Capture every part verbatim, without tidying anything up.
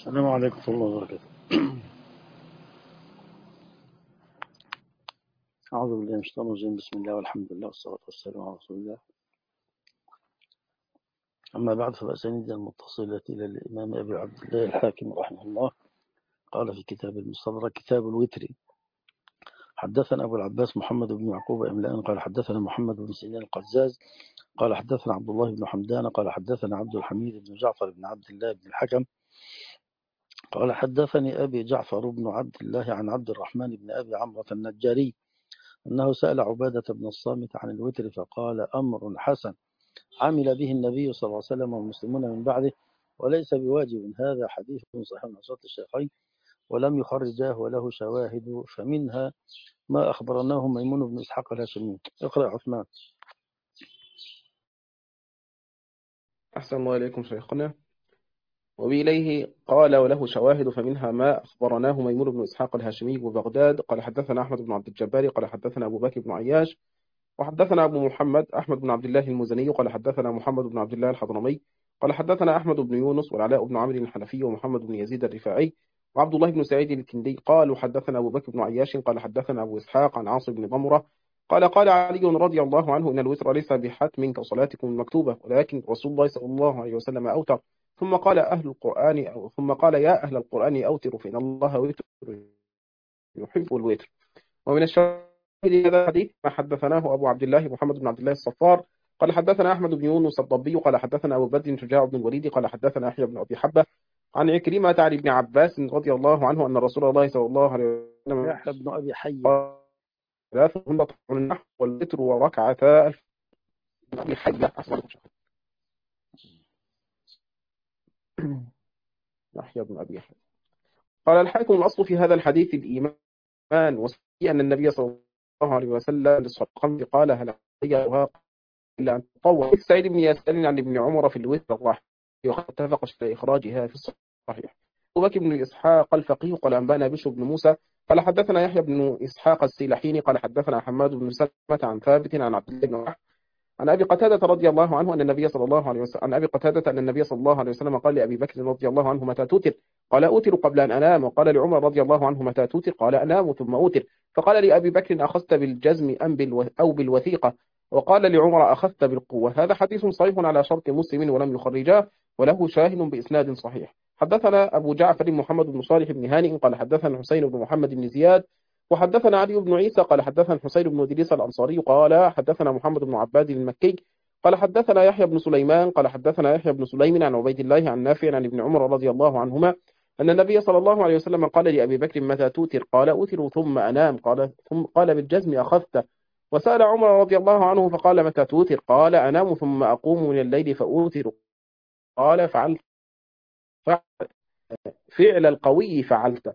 السلام عليكم ورحمة الله وبركاته. أعوذ بالله من الشيطان الرجيم. بسم الله والحمد لله والصلاة والسلام على رسول الله. أما بعد، فبأسانيد المتصلة إلى الإمام أبي عبد الله الحاكم رحمه الله قال في كتاب المستدرك كتاب الوتر: حدثنا أبو العباس محمد بن يعقوب إملاء قال حدثنا محمد بن سنان القزاز قال حدثنا عبد الله بن حمدان قال حدثنا عبد الحميد بن جعفر بن عبد الله بن الحكم قال حدثني أبي جعفر بن عبد الله عن عبد الرحمن بن أبي عمرة النجاري أنه سأل عبادة بن الصامت عن الوتر فقال: أمر حسن عمل به النبي صلى الله عليه وسلم والمسلمون من بعده وليس بواجب. هذا حديث صحيح من شرط الشيخين ولم يخرجاه وله شواهد، فمنها ما أخبرناه ميمون بن إسحاق الهاشمي. اقرأ عثمان. أحسن الله إليكم شيخنا. وبإليه قال وله شواهد، فمنها ما أخبرناه ميمون بن إسحاق الهاشمي ببغداد قال حدثنا أحمد بن عبد الجبار قال حدثنا أبو بكر بن عياش وحدثنا أبو محمد أحمد بن عبد الله المزني قال حدثنا محمد بن عبد الله الحضرمي قال حدثنا أحمد بن يونس والعلاء بن عمرو الحنفي ومحمد بن يزيد الرفاعي وعبد الله بن سعيد الكندي قالوا حدثنا أبو بكر بن عياش قال حدثنا أبو إسحاق عن عاصم بن ضمرة قال قال علي رضي الله عنه: إن الوتر ليس بحتم كصلاتكم المكتوبة، ولكن رسول الله صلى الله عليه وسلم أوتر. ثم قال أهل القرآن أو ثم قال يا أهل القرآن أوتروا فإن الله وتر يحب الوتر. ومن الشاهد هذا الحديث ما حدثناه أبو عبد الله محمد بن عبد الله الصفار قال حدثنا أحمد بن يونس الضبي قال حدثنا أبو بدر شجاع بن الوليد قال حدثنا يحيى بن أبي حبة عن عكرمة عن ابن عباس رضي الله عنه أن رسول الله صلى الله عليه وسلم يحيى بن أبي حي قال: ثلاث هن النحو والوتر وركعتا الفجر. أبي حي يحيى بن أبي حي. قال الحاكم: الأصل في هذا الحديث الإيمان، وفي أن النبي صلى الله عليه وسلم للصدقة قال: هل عليها إلا أن تطوع. سعيد بن ياسر عن ابن عمر في الوتر الراحل وقد اتفق على إخراجها في الصحيح. أبو بكر بن إسحاق الفقيه قال أنبانا بشر بن موسى قال حدثنا يحيى بن إسحاق السيلحيني قال حدثنا حماد بن سلمة عن ثابت عن عبد الله بن عمر عن أبي قتادة رضي الله عنه أن النبي صلى الله عليه وسلم عن أبي قتادة أن النبي صلى الله عليه وسلم قال لأبي بكر رضي الله عنه: متى توتر؟ قال: أوتر قبل أن أنام. وقال لعمر رضي الله عنه: متى توتر؟ قال: أنام ثم أوتر. فقال لأبي بكر: أخذت بالجزم أم بالو... أو بالوثيقة؟ وقال لعمر: أخذت بالقوة. هذا حديث صحيح على شرط مسلم ولم يخرجاه وله شاهد بإسناد صحيح. حدثنا أبو جعفر محمد بن صالح بن هانئ قال حدثنا حسين بن محمد بن زياد وحدثنا علي بن عيسى قال حدثنا حسين بن إدريس الأنصاري قال حدثنا محمد بن عباد المكي قال حدثنا يحيى بن سليمان قال حدثنا يحيى بن سليم عن عبيد الله عن نافع عن ابن عمر رضي الله عنهما أن النبي صلى الله عليه وسلم قال لأبي بكر: متى توتر؟ قال: أوتر ثم أنام. قال ثم قال: بالجزم أخذت. وسأل عمر رضي الله عنه فقال: متى توتر؟ قال: أنام ثم أقوم من الليل فأوتر. قال: فعلت فعل القوي فعلت.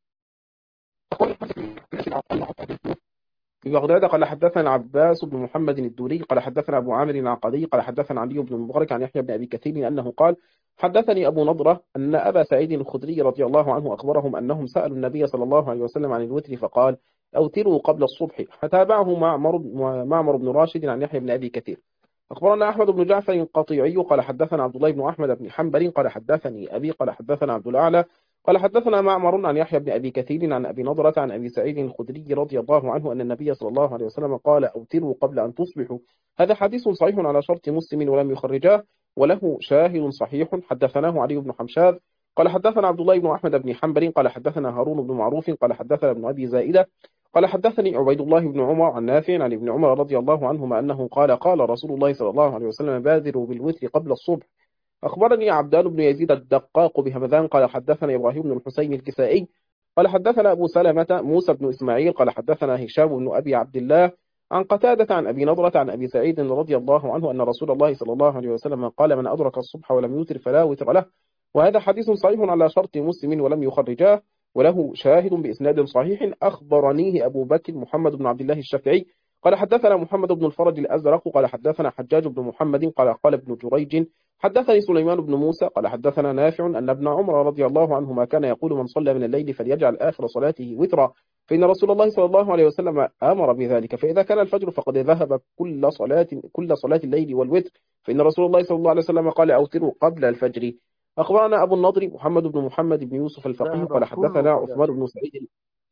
في بغداد قال حدثنا عباس بن محمد الدوري قال حدثنا أبو عامر العقدي قال حدثنا علي بن المبارك عن يحيى بن أبي كثير أنه قال: حدثني أبو نضرة أن أبا سعيد الخدري رضي الله عنه أخبرهم أنهم سألوا النبي صلى الله عليه وسلم عن الوتر فقال: أوتروا قبل الصبح. فتابعه معمر معمر بن راشد عن يحيى بن أبي كثير. أخبرنا أحمد بن جعفر القطيعي قال حدثنا عبد الله بن أحمد بن حنبل قال حدثني أبي قال حدثنا عبد الأعلى قال حدثنا معمر عن يحيى بن أبي كثير عن أبي نضرة عن أبي سعيد الخدري رضي الله عنه أن النبي صلى الله عليه وسلم قال: أوتروا قبل أن تصبحوا. هذا حديث صحيح على شرط مسلم ولم يخرجاه وله شاهد صحيح. حدثناه علي بن حمشاد قال حدثنا عبد الله بن أحمد بن حنبل قال حدثنا هارون بن معروف قال حدثنا ابن أبي زائدة قال حدثني عبيد الله بن عمر عن نافع عن ابن عمر رضي الله عنهما أنه قال: قال رسول الله صلى الله عليه وسلم: بادروا بالوتر قبل الصبح. أخبرني عبدان بن يزيد الدقاق بهمذان قال حدثنا إبراهيم بن الحسين الكسائي قال حدثنا أبو سلمة موسى بن إسماعيل قال حدثنا هشام بن أبي عبد الله عن قتادة عن أبي نضرة عن أبي سعيد رضي الله عنه أن رسول الله صلى الله عليه وسلم قال: من أدرك الصبح ولم يوتر فلا وتر له. وهذا حديث صحيح على شرط مسلم ولم يخرجاه وله شاهد بإسناد صحيح. أخبرنيه أبو بكر محمد بن عبد الله الشافعي قال حدثنا محمد بن الفرج الأزرق قال حدثنا حجاج بن محمد قال قال ابن جريج حدثني سليمان بن موسى قال حدثنا نافع أن ابن عمر رضي الله عنهما كان يقول: من صلى من الليل فليجعل آخر صلاته وترا، فإن رسول الله صلى الله عليه وسلم أمر بذلك. فإذا كان الفجر فقد ذهب كل صلاة كل صلاة الليل والوتر، فإن رسول الله صلى الله عليه وسلم قال: أوتروا قبل الفجر. أخبرنا أبو النضر محمد بن محمد بن يوسف الفقيه ذهب قال كل حدثنا صلاة. عثمان بن سعيد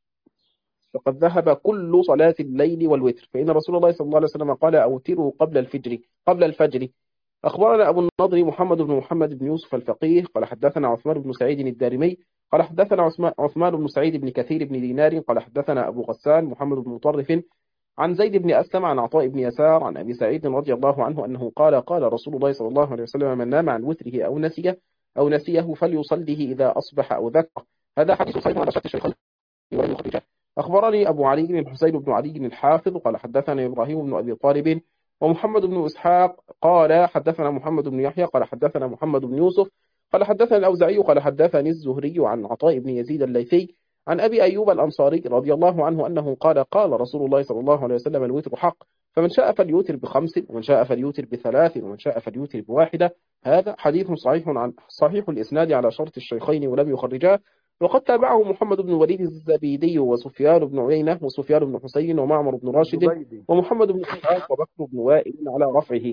فقد ذهب كل صلاة الليل والوتر فإن رسول الله صلى الله عليه وسلم قال أوتروا قبل الفجر قبل الفجر. أخبرنا أبو النضر محمد بن محمد بن يوسف الفقيه قال حدثنا عثمان بن سعيد الدارمي قال حدثنا عثمان عثمان بن سعيد بن كثير بن دينار قال حدثنا أبو غسان محمد بن مطرف عن زيد بن أسلم عن عطاء بن يسار عن أبي سعيد رضي الله عنه أنه قال قال رسول الله صلى الله عليه وسلم من نام عن وتره أو نسيه أو نسيه فليصليه إذا أصبح أو ذكر. هذا حديث صحيح على شرط الشيخين ولم يخرجه. أخبرني أبو علي الحسين بن علي الحافظ قال حدثنا إبراهيم بن أبي طالب ومحمد بن إسحاق قال حدثنا محمد بن يحيى قال حدثنا محمد بن يوسف قال حدثنا الأوزاعي قال حدثني الزهري عن عطاء بن يزيد الليثي عن أبي أيوب الأنصاري رضي الله عنه أنه قال قال رسول الله صلى الله عليه وسلم الوتر حق فمن شاء فليوتر بخمس ومن شاء فليوتر بثلاث ومن شاء فليوتر بواحدة. هذا حديث صحيح عن صحيح الإسناد على شرط الشيخين ولم يخرجاه. وقد تابعه محمد بن الوليد الزبيدي وسفيان بن عيينة وسفيان بن حسين ومعمر بن راشد الزبيدي. ومحمد بن إسحاق وبكر بن وائل على رفعه.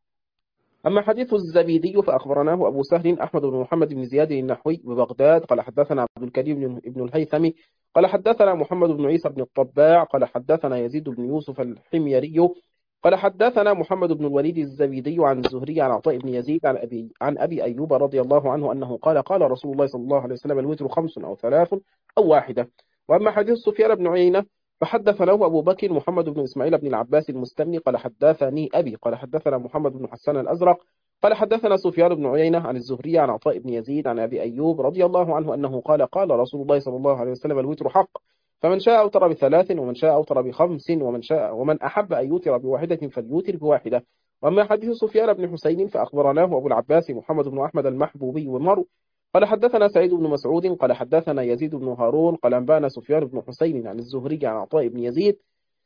أما حديث الزبيدي فأخبرناه أبو سهل أحمد بن محمد بن زياد النحوي ببغداد قال حدثنا عبد الكريم بن الهيثمي قال حدثنا محمد بن عيسى بن الطباع قال حدثنا يزيد بن يوسف الحميري قال حدثنا محمد بن الوليد الزبيدي عن الزهري عن عطاء بن يزيد عن أبي عن أبي أيوب رضي الله عنه أنه قال قال رسول الله صلى الله عليه وسلم الوتر خمس أو ثلاث أو واحدة. وأما حديث سفيان بن عيينة فحدث له أبو بكر محمد بن إسماعيل بن العباس المستمني قال حدثني أبي قال حدثنا محمد بن حسان الأزرق قال حدثنا سفيان بن عيينة عن الزهري عن عطاء بن يزيد عن أبي أيوب رضي الله عنه أنه قال قال رسول الله صلى الله عليه وسلم الوتر حق فمن شاء أوتر بثلاث ومن شاء أوتر بخمس ومن شاء ومن أحب أن يوتر بواحدة فليوتر بواحدة. وأما حديث سفيان بن حسين فأخبرناه أبو العباس محمد بن أحمد المحبوبي ومر قال حدثنا سعيد بن مسعود قال حدثنا يزيد بن هارون قال أنبانا سفيان بن حسين عن الزهري عن عطاء بن يزيد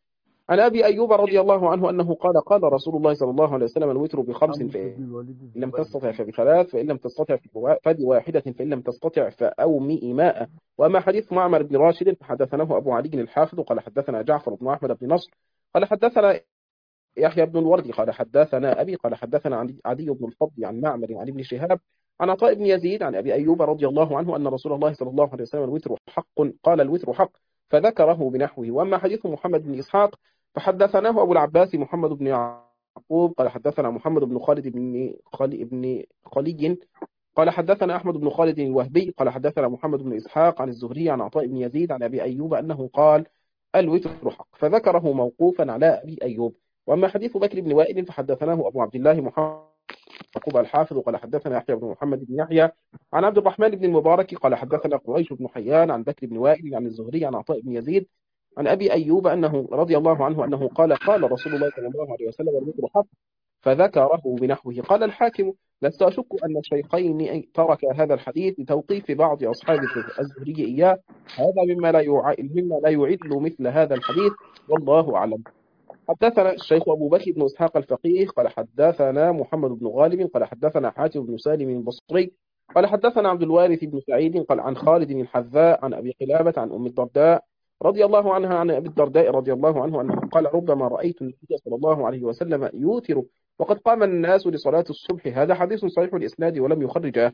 عن أبي أيوب رضي الله عنه أنه قال قال رسول الله صلى الله عليه وسلم الوتر بخمس عمرو فإن بن الوليد لم الزبيدي. تستطع فبثلاث فإن لم تستطع فبواحدة فإن لم تستطع فأومئ ماء. وأما حديث معمر بن راشد فحدثناه أبو علي الحافظ قال حدثنا جعفر بن أحمد بن نصر قال حدثنا يحيى بن الوردي قال حدثنا أبي قال حدثنا عن عدي بن الفضل عن معمر عن ابن شهاب عن عطاء بن يزيد عن أبي أيوب رضي الله عنه أن رسول الله صلى الله عليه وسلم الوتر حق قال الوتر حق فذكره بنحوه. وأما حديث محمد بن إسحاق فحدثناه أبو العباس محمد بن يعقوب قال حدثنا محمد بن خالد بن خالد بن خلي قال حدثنا أحمد بن خالد الوهبي قال حدثنا محمد بن إسحاق عن الزهري عن عطاء بن يزيد عن أبي أيوب أنه قال الوتر حق فذكره موقوفا على أبي أيوب. وأما حديث بكر بن وائل فحدثناه أبو عبد الله محمد يعقوب الحافظ قال حدثنا يحيى بن محمد بن يحيى عن عبد الرحمن بن المبارك قال حدثنا قريش بن حيان عن بكر بن وائل عن الزهري عن عطاء بن يزيد عن أبي أيوب أنه رضي الله عنه أنه قال قال رسول الله صلى الله عليه وسلم الوتر حق فذكره بنحوه. قال الحاكم لست أشك أن الشيخين ترك هذا الحديث لتوقيف بعض أصحاب الزهري إياه هذا مما لا يع... مما لا يعل مثل هذا الحديث والله أعلم. حدثنا الشيخ أبو بكر بن إسحاق الفقيه قال حدثنا محمد بن غالب قال حدثنا حاتم بن سالم البصري قال حدثنا عبد الوارث بن سعيد قال عن خالد الحذاء عن أبي قلابة عن أم الدرداء رضي الله عنها عن أبي الدرداء رضي الله عنه أنه قال ربما رأيت النبي صلى الله عليه وسلم يوتر وقد قام الناس لصلاة الصبح. هذا حديث صحيح الإسناد ولم يخرجه.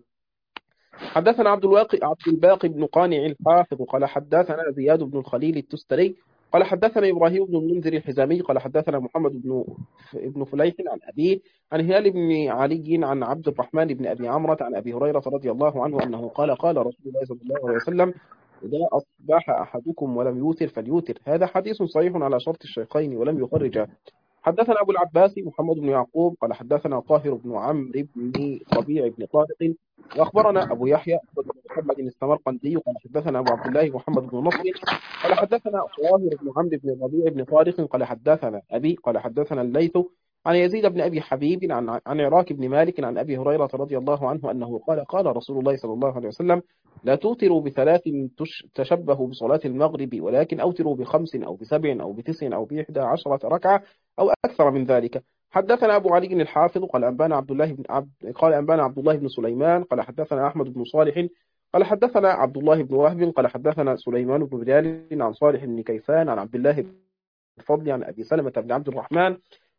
حدثنا عبد الواقي عبد الباقي بن قانع الحافظ قال حدثنا زياد بن الخليل التستري قال حدثنا إبراهيم بن المنذر الحزامي قال حدثنا محمد بن ابن فليح عن أبيه عن هلال بن علي عن عبد الرحمن بن أبي عمرة عن أبي هريرة رضي الله عنه أنه قال قال رسول الله صلى الله عليه وسلم إذا أصبح أحدكم ولم يوتر فليوتر. هذا حديث صحيح على شرط الشيخين ولم يخرجه. حدثنا أبو العباس محمد بن يعقوب قال حدثنا طاهر بن عمرو بن ربيع بن طارق وأخبرنا أبو يحيى بن محمد السمرقندي قال حدثنا أبو عبد الله محمد بن نصر قال حدثنا طاهر بن عمرو بن ربيع بن طارق قال حدثنا أبي قال حدثنا الليث عن يزيد بن أبي حبيب عن عن عراك بن مالك عن أبي هريرة رضي الله عنه أنه قال قال رسول الله صلى الله عليه وسلم لا توتروا بثلاث تشبهوا بصلاة المغرب ولكن أوتروا بخمس أو بسبع أو بتسع أو بإحدى عشرة ركعة أو أكثر من ذلك. حدثنا أبو علي الحافظ قال أنبانا عبد الله بن عبد قال أنبانا عبد الله بن سليمان قال حدثنا أحمد بن صالح قال حدثنا عبد الله بن وهب قال حدثنا سليمان بن بلال عن صالح بن كيسان عن عبد الله بن الفضل عن أبي سلمة بن عبد الرحمن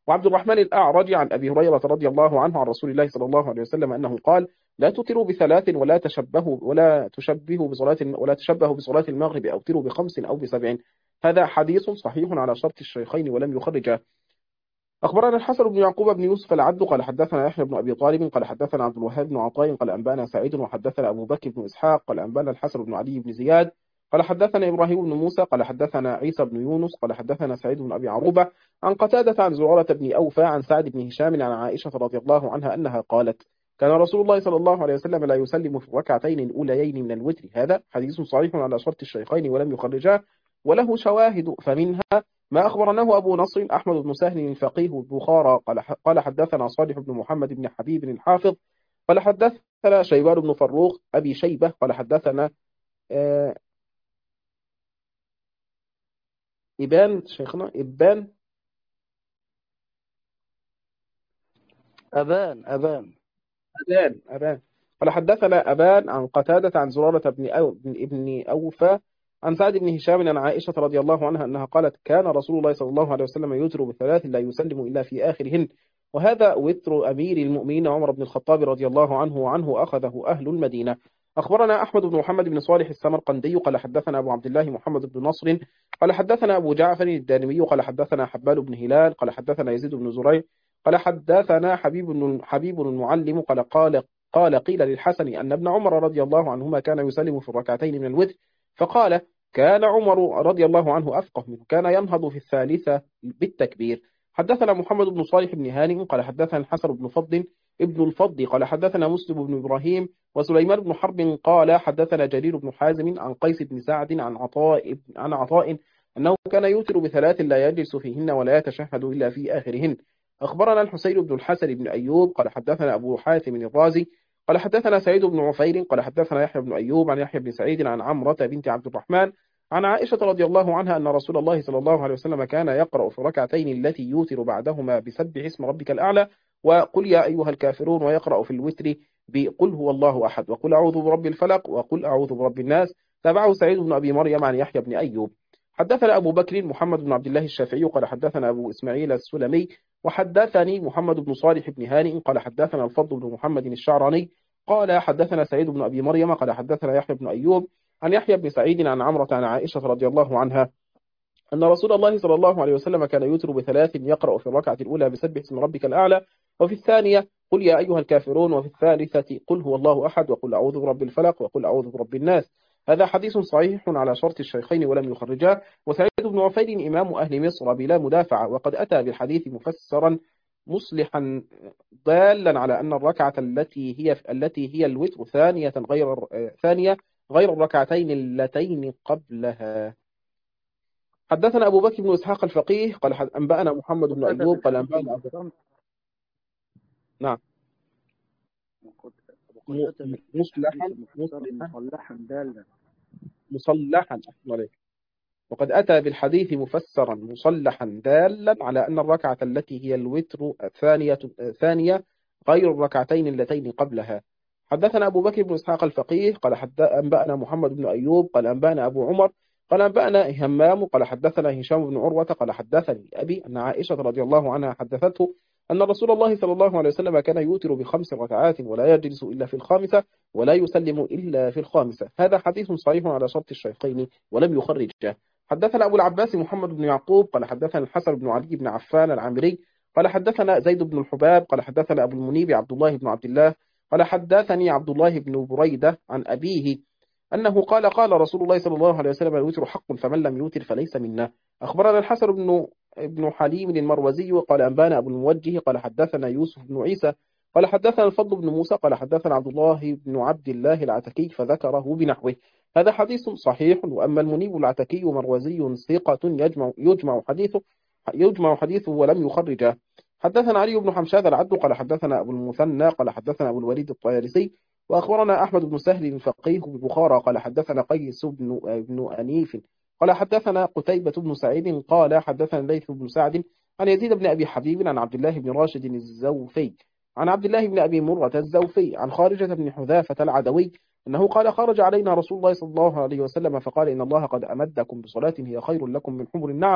وعبد الرحمن الأعرج عن أبي هريرة رضي الله عنه عن رسول الله صلى الله عليه وسلم أنه قال: لا تطروا بثلاث ولا تشبهوا ولا تشبهوا بصلاة ولا تشبهوا بصلاة المغرب، أوتروا بخمس أو بسبع. هذا حديث صحيح على شرط الشيخين ولم يخرجه. أخبرنا الحسن بن يعقوب بن يوسف العبد قال حدثنا يحيى بن أبي طالب قال حدثنا عبد الوهاب بن عطاء قال أنبانا سعيد وحدثنا أبو بكر بن إسحاق قال أنبانا الحسن بن علي بن زياد قال حدثنا إبراهيم بن موسى قال حدثنا عيسى بن يونس قال حدثنا سعيد بن أبي عروبة عن قتادة عن زرارة بن أوفى عن سعد بن هشام عن عائشة رضي الله عنها أنها قالت: كان رسول الله صلى الله عليه وسلم لا يسلم في الركعتين الأوليين من الوتر. هذا حديث صحيح على شرط الشيخين ولم يخرجاه، وله شواهد، فمنها ما أخبرناه أبو نصر أحمد بن سهل الفقيه البخارى قال قال حدثنا صالح بن محمد بن حبيب الحافظ قال حدثنا شيبان بن فروخ أبي شيبة قال حدثنا آه، إبان شيخنا إبان أبان أبان أبان أبان قال حدثنا أبان عن قتادة عن زرارة بن أو بن ابن أوفى عن سعد بن هشام عن عائشة رضي الله عنها أنها قالت: كان رسول الله صلى الله عليه وسلم يوتر بثلاث لا يسلم إلا في آخرهن. وهذا وتر أمير المؤمنين عمر بن الخطاب رضي الله عنه، وعنه أخذه أهل المدينة. أخبرنا أحمد بن محمد بن صالح السمرقندي قال حدثنا أبو عبد الله محمد بن نصر قال حدثنا أبو جعفر الدانمي قال حدثنا حبال بن هلال قال حدثنا يزيد بن زريع قال حدثنا حبيب بن حبيب المعلم قال قال قال قيل للحسن أن ابن عمر رضي الله عنهما كان يسلم في الركعتين من الوتر، فقال: كان عمر رضي الله عنه أفقه منه، كان ينهض في الثالثة بالتكبير. حدثنا محمد بن صالح بن هانئ قال حدثنا الحسن بن فضل ابن الفضل قال حدثنا مسلم بن إبراهيم وسليمان بن حرب قال حدثنا جرير بن حازم عن قيس بن سعد عن عطاء عن عطاء أنه كان يوتر بثلاث لا يجلس فيهن ولا يتشهد إلا في آخرهن. أخبرنا الحسين بن الحسن بن أيوب قال حدثنا أبو حاتم الرازي قال حدثنا سعيد بن عفير قال حدثنا يحيى بن أيوب عن يحيى بن سعيد عن عمرة بنت عبد الرحمن عن عائشة رضي الله عنها أن رسول الله صلى الله عليه وسلم كان يقرأ في الركعتين التي يوتر بعدهما بسبح اسم ربك الأعلى وقل يا أيها الكافرون، ويقرأ في الوتر بقل هو الله أحد وقل أعوذ برب الفلق وقل أعوذ برب الناس. تابعه سعيد بن أبي مريم عن يحيى بن أيوب. حدثنا أبو بكر محمد بن عبد الله الشافعي قال حدثنا أبو إسماعيل السلمي وحدثني محمد بن صالح بن هانئ قال حدثنا الفضل بن محمد الشعراني قال حدثنا سعيد بن أبي مريم قال حدثنا يحيى بن أيوب عن يحيى بن سعيد عن عمرة عن عائشة رضي الله عنها أن رسول الله صلى الله عليه وسلم كان يوتر بثلاث يقرأ في الركعة الأولى بسبح اسم ربك الأعلى، وفي الثانية قل يا أيها الكافرون، وفي الثالثة قل هو الله أحد وقل أعوذ برب الفلق وقل أعوذ برب الناس. هذا حديث صحيح على شرط الشيخين ولم يخرجاه. وسعيد بن عفير إمام أهل مصر بلا مدافع، وقد أتى بالحديث مفسرا مصلحا دالا على أن الركعة التي هي التي هي الوتر ثانية غير ثانية غير الركعتين اللتين قبلها. حدثنا أبو بكر بن إسحاق الفقيه قال أنبأنا محمد بن وقد أيوب قال أنبأنا أبو بالحديث نعم وقد وقد م- أتى بالحديث مصلحا مفسرا مصلحا مصلحا دالا. مصلحا أحسن عليك. وقد أتى بالحديث مفسرا مصلحا دالا على أن الركعة التي هي الوتر الثانية ثانية غير الركعتين اللتين قبلها. حدثنا أبو بكر بن إسحاق الفقيه قال حد أنبأنا محمد بن أيوب قال أنبأنا أبو عمر قال أنبأنا همام قال حدثنا هشام بن عروة قال حدثني أبي أن عائشة رضي الله عنها حدثته أن رسول الله صلى الله عليه وسلم كان يوتر بخمس ركعات ولا يجلس إلا في الخامسة ولا يسلم إلا في الخامسة. هذا حديث صحيح على شرط الشيخين ولم يخرجه. حدثنا أبو العباس محمد بن يعقوب قال حدثنا الحسن بن علي بن عفان العامري قال حدثنا زيد بن الحباب قال حدثنا أبو المنيب عبد الله بن عبد الله قال حدثني عبد الله بن بريدة عن أبيه أنه قال قال رسول الله صلى الله عليه وسلم الوتر حق فمن لم يوتر فليس منا. أخبرنا الحسن بن ابن حليم المروزي قال أنبانا أبو الموجه قال حدثنا يوسف بن عيسى قال حدثنا الفضل بن موسى قال حدثنا عبد الله بن عبد الله العتكي فذكره بنحوه. هذا حديث صحيح. وأما المنيب العتكي مروزي ثقة يجمع يجمع حديثه يجمع حديثه ولم يخرجه. حدثنا علي بن حمشاد العبد قال حدثنا أبو المثنى قال حدثنا أبو الوليد الطيالسي وأخبرنا أحمد بن سهل الفقيه ببخارى قال حدثنا قيس بن بن أنيف قال حدثنا قتيبة بن سعيد قال حدثنا ليث بن سعد عن يزيد بن أبي حبيب عن عبد الله بن راشد الزوفي عن عبد الله بن أبي مرة الزوفي عن خارجة بن حذافة العدوي أنه قال خرج علينا رسول الله صلى الله عليه وسلم فقال إن الله قد أمدكم بصلاة هي خير لكم من حمر النعم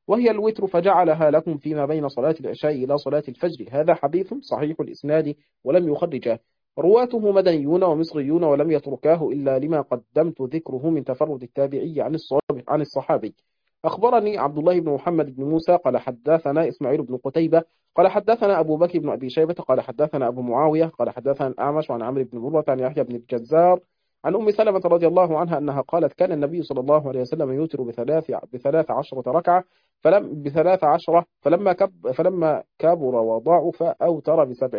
وهي الوتر فجعلها لكم فيما بين صلاة العشاء إلى صلاة الفجر. هذا حديث صحيح الإسناد ولم يخرجه. رواته مدنيون ومصريون ولم يتركاه إلا لما قدمت ذكره من تفرد التابعي عن عن الصحابي. أخبرني عبد الله بن محمد بن موسى قال حدثنا إسماعيل بن قتيبة قال حدثنا أبو بكر بن أبي شيبة قال حدثنا أبو معاوية قال حدثنا الأعمش عن عمرو بن مرة عن يحيى بن الجزار عن أم سلمة رضي الله عنها أنها قالت كان النبي صلى الله عليه وسلم يوتر بثلاث بثلاث عشرة ركعة فلم بثلاث عشرة فلما كب فلما كبر وضعف أوتر بسبع.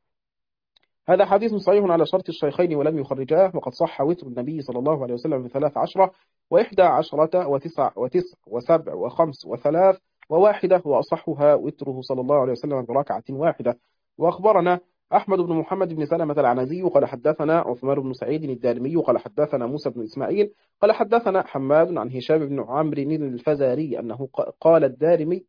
هذا حديث صحيح على شرط الشيخين ولم يخرجاه، وقد صح وتر النبي صلى الله عليه وسلم بثلاث عشرة وإحدى عشرة وتسع وتسع وسبع وخمس وثلاث وواحدة، وأصحها وتره صلى الله عليه وسلم بركعة واحدة. وأخبرنا أحمد بن محمد بن سلمة العنزي قال حدثنا عثمان بن سعيد الدارمي قال حدثنا موسى بن إسماعيل قال حدثنا حماد عن هشام بن عمرو الفزاري أنه قال الدارمي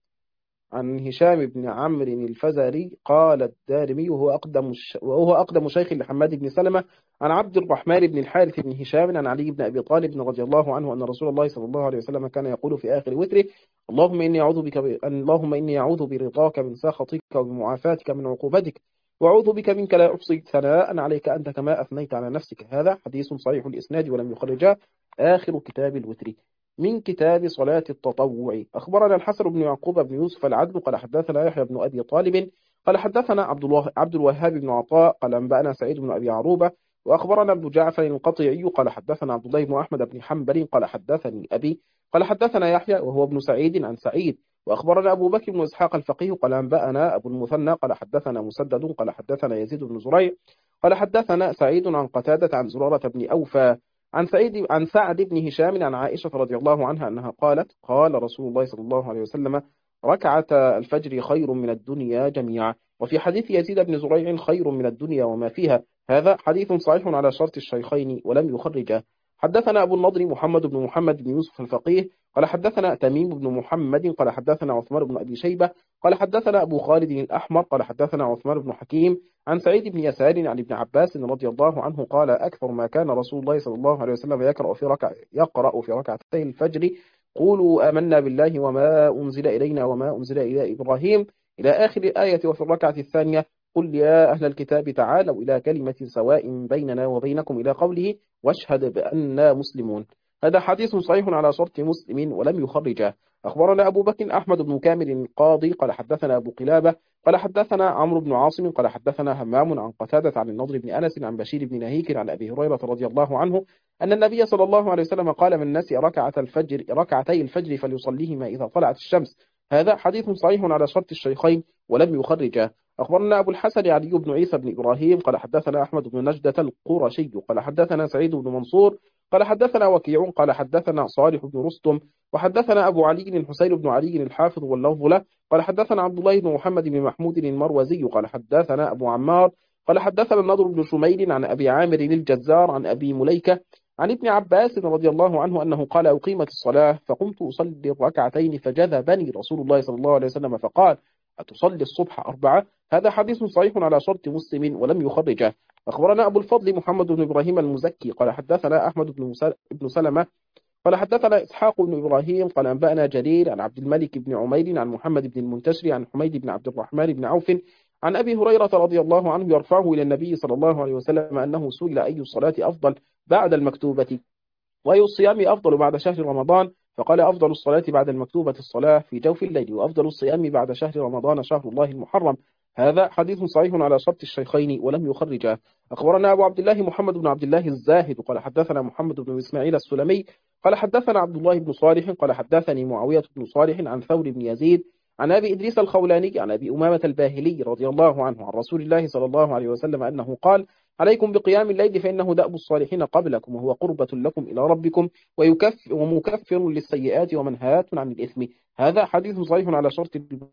عن هشام بن عمرو الفزاري قال الدارمي وهو أقدم وهو أقدم شيخ لحماد بن سلمة عن عبد الرحمن بن الحارث بن هشام عن علي بن أبي طالب رضي الله عنه أن رسول الله صلى الله عليه وسلم كان يقول في آخر وتره اللهم إني أعوذ بك ب... اللهم إني أعوذ برضاك من سخطك وبمعافاتك من عقوبتك وأعوذ بك منك لا أحصي ثناء عليك أنت كما أثنيت على نفسك. هذا حديث صحيح الإسناد ولم يخرجاه. آخر كتاب الوتر. من كتاب صلاة التطوع. أخبرنا الحسن بن يعقوب بن يوسف العدل قال حدثنا يحيى بن أبي طالب قال حدثنا عبد الله عبد الوهاب بن عطاء قال أنبأنا سعيد بن أبي عروبة وأخبرنا ابن جعفر القطيعي قال حدثنا عبد الله بن أحمد بن حنبل قال حدثني أبي قال حدثنا يحيى وهو ابن سعيد عن سعيد وأخبرنا أبو بكر بن إسحاق الفقيه قال أنبأنا أبو المثنى قال حدثنا مسدد قال حدثنا يزيد بن زريع قال حدثنا سعيد عن قتادة عن زرارة بن أوفى عن سعيد عن سعد بن هشام عن عائشة رضي الله عنها أنها قالت قال رسول الله صلى الله عليه وسلم ركعة الفجر خير من الدنيا جميعا. وفي حديث يزيد بن زريع خير من الدنيا وما فيها. هذا حديث صحيح على شرط الشيخين ولم يخرجه. حدثنا أبو النضر محمد بن محمد بن يوسف الفقيه قال حدثنا تميم بن محمد قال حدثنا عثمان بن أبي شيبة قال حدثنا أبو خالد الأحمر قال حدثنا عثمان بن حكيم عن سعيد بن يسار عن ابن عباس رضي الله عنه قال أكثر ما كان رسول الله صلى الله عليه وسلم يقرأ في ركع يقرأ في ركعتي الفجر قولوا آمنا بالله وما أنزل إلينا وما أنزل إلى إبراهيم إلى آخر الآية. وفي الركعة الثانية قل يا أهل الكتاب تعالوا إلى كلمة سواء بيننا وبينكم إلى قوله واشهد بأننا مسلمون. هذا حديث صحيح على شرط مسلم ولم يخرجه. أخبرنا أبو بكر أحمد بن كامل القاضي قال حدثنا أبو قلابة قال حدثنا عمرو بن عاصم قال حدثنا همام عن قتادة عن النضر بن أنس عن بشير بن نهيك عن أبي هريرة رضي الله عنه أن النبي صلى الله عليه وسلم قال من نسي ركعة الفجر ركعتي الفجر فليصليهما إذا طلعت الشمس. هذا حديث صحيح على شرط الشيخين ولم يخرجه. أخبرنا أبو الحسن علي بن عيسى بن إبراهيم قال حدثنا أحمد بن نجدة القرشي قال حدثنا سعيد بن منصور قال حدثنا وكيع قال حدثنا صالح بن رستم وحدثنا أبو علي الحسين بن علي الحافظ واللفظ له قال حدثنا عبد الله بن محمد بن محمود المروزي قال حدثنا أبو عمار قال حدثنا النضر بن شميل عن أبي عامر الجزار عن أبي مليكة عن ابن عباس رضي الله عنه أنه قال أقيمت الصلاة فقمت أصلي الركعتين فجذبني رسول الله صلى الله عليه وسلم فقال أتصلي الصبح أربعة. هذا حديث صحيح على شرط مسلم ولم يخرجه. أخبرنا أبو الفضل محمد بن إبراهيم المزكي قال حدثنا أحمد بن سلمة قال حدثنا إسحاق بن إبراهيم قال أنبأنا جرير عن عبد الملك بن عمير عن محمد بن المنتشر عن حميد بن عبد الرحمن بن عوف عن أبي هريرة رضي الله عنه يرفعه إلى النبي صلى الله عليه وسلم أنه سئل أي الصلاة أفضل بعد المكتوبة وأي الصيام أفضل بعد شهر رمضان فقال أفضل الصلاة بعد المكتوبة الصلاة في جوف الليل وأفضل الصيام بعد شهر رمضان شهر الله المحرم. هذا حديث صحيح على شرط الشيخين ولم يخرجه. أخبرنا أبو عبد الله محمد بن عبد الله الزاهد قال حدثنا محمد بن إسماعيل السلمي قال حدثنا عبد الله بن صالح قال حدثني معاوية بن صالح عن ثور بن يزيد عن أبي إدريس الخولاني عن أبي أمامة الباهلي رضي الله عنه عن رسول الله صلى الله عليه وسلم أنه قال عليكم بقيام الليل فإنه دأب الصالحين قبلكم وهو قربة لكم إلى ربكم ويكفر ومكفر للسيئات ومنهاة عن الإثم. هذا حديث صحيح على شرط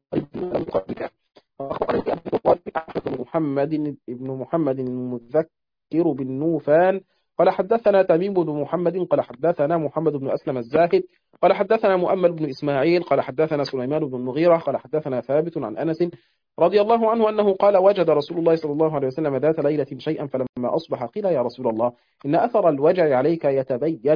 البخاري. أخبرني محمد بن محمد المذكر بن نوفان قال حدثنا تميم بن محمد قال حدثنا محمد بن أسلم الزاهد قال حدثنا مؤمل بن إسماعيل قال حدثنا سليمان بن المغيرة قال حدثنا ثابت عن أنس رضي الله عنه أنه قال وجد رسول الله صلى الله عليه وسلم ذات ليلة شيئا فلما أصبح قيل يا رسول الله إن أثر الوجع عليك يتبين